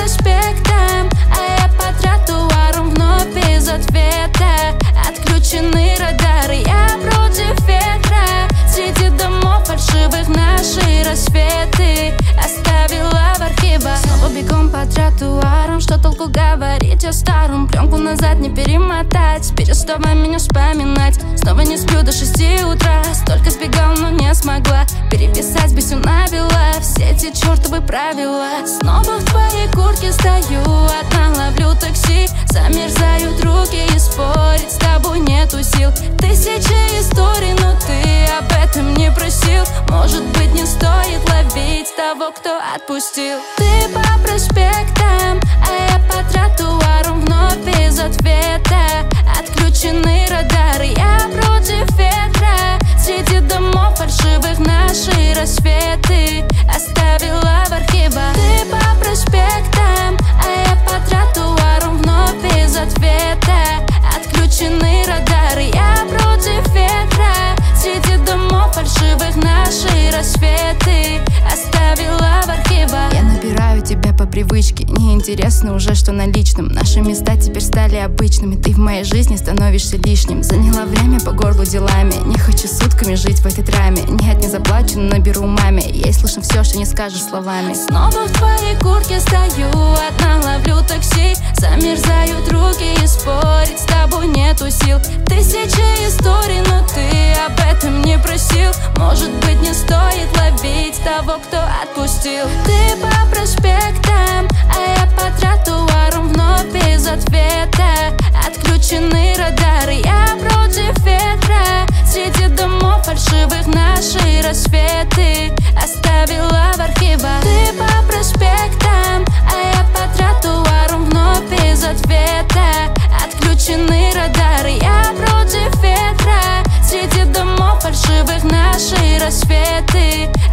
проспектам, а я по тротуарам вновь без ответа. Отключены радары, я против ветра. Среди домов фальшивых наши рассветы оставила в архивах. Снова бегом по тротуарам, что толку говорить о старом? Пленку назад не перемотать, переставай меня вспоминать. Снова не сплю до 6 утра, столько сбегал, но не смогла переписать песню на бела, все эти чертовы правила. Снова в твоей куртке стою, одна ловлю такси. Замерзают руки и спорить с тобой нету сил. Тысячи историй, но ты об этом не просил. Может быть, не стоит ловить того, кто отпустил. Ты по проспектам, а я по тротуарам вновь без ответа. Отключены радары, я против ветра. Среди домов фальшивых наши рассветы оставила в архивах. Ты по проспектам, а я по тротуарам вновь без ответа. Отключены радары, я против ветра. Среди домов фальшивых наши рассветы оставила в архивах. Я набираю тебя по привычке, неинтересно уже, что на личном. Наши места теперь стали обычными, ты в моей жизни становишься лишним. Заняла время по горлу делами, не хочу сутками жить в этой драме. Нет, не заплачу, но наберу маме, ей слышно все, что не скажешь словами. Снова в твоей куртке стою, одна ловлю такси. Замерзают руки и спорить с тобой нету сил. Тысячи историй, но ты об этом не просил. Может быть, не стоит ловить того, кто отпустил. Ты по проспектам, а я по тротуарам вновь без ответа. Отключены радары, я против ветра. Среди домов фальшивых наши рассветы оставила в архивах. Ты по проспектам, а я по тротуарам вновь без ответа. Отключены радары, я против ветра. Среди домов фальшивых наши рассветы